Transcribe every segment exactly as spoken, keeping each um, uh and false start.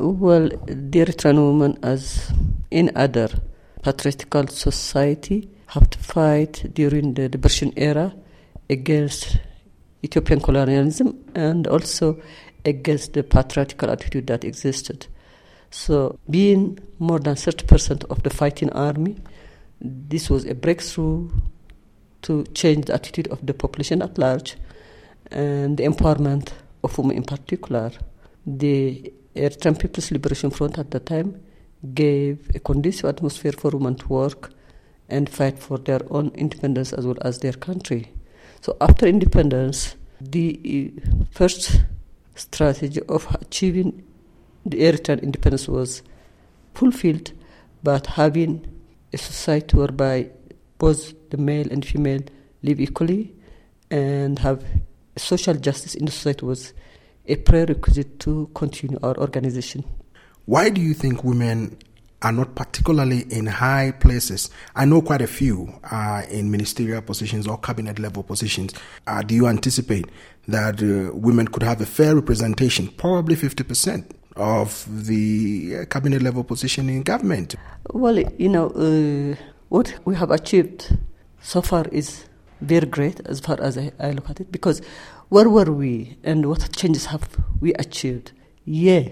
Well, the Eritrean women, as in other patriarchal society, have to fight during the liberation era against Ethiopian colonialism and also against the patriarchal attitude that existed. So being more than thirty percent of the fighting army, this was a breakthrough to change the attitude of the population at large and the empowerment of women in particular. The Eritrean People's Liberation Front at the time gave a conducive atmosphere for women to work and fight for their own independence as well as their country. So after independence, the first strategy of achieving the Eritrean independence was fulfilled, but having a society whereby both the male and female live equally and have social justice in the society was a prerequisite to continue our organization. Why do you think women are not particularly in high places? I know quite a few are in ministerial positions or cabinet level positions. Uh, do you anticipate that uh, women could have a fair representation, probably fifty percent of the uh, cabinet level position in government? Well, you know, uh, what we have achieved so far is very great as far as I, I look at it, because where were we and what changes have we achieved? Yeah,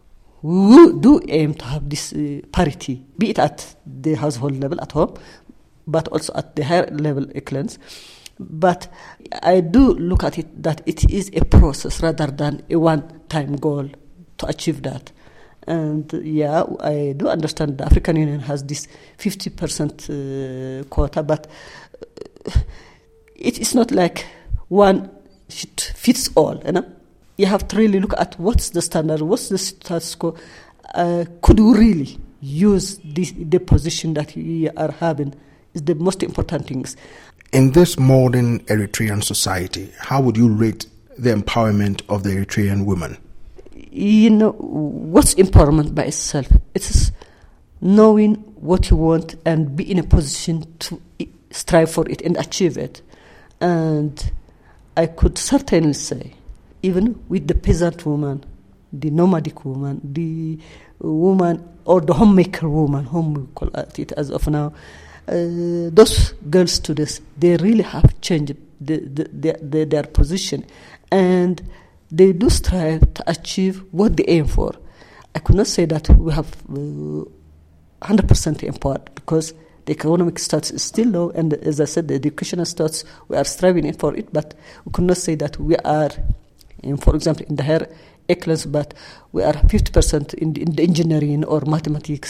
we do aim to have this uh, parity, be it at the household level at home, but also at the higher level excellence. But I do look at it that it is a process rather than a one-time goal to achieve that. And yeah, I do understand the African Union has this fifty percent uh, quota, but uh, it is not like one fits all, you know. You have to really look at what's the standard, what's the status quo. Uh, could we really use this, the position that we are having is the most important things. In this modern Eritrean society, how would you rate the empowerment of the Eritrean woman? You know, what's empowerment by itself? It's knowing what you want and be in a position to strive for it and achieve it. And I could certainly say, even with the peasant woman, the nomadic woman, the woman or the homemaker woman, whom we call it as of now, uh, those girls today, they really have changed the, the, the, the, their position, and they do strive to achieve what they aim for. I could not say that we have uh, one hundred percent empowered, because the economic status is still low, and as I said, the educational status, we are striving for it, but we could not say that we are, in, for example, in the higher excellence, but we are fifty percent in, in the engineering or mathematics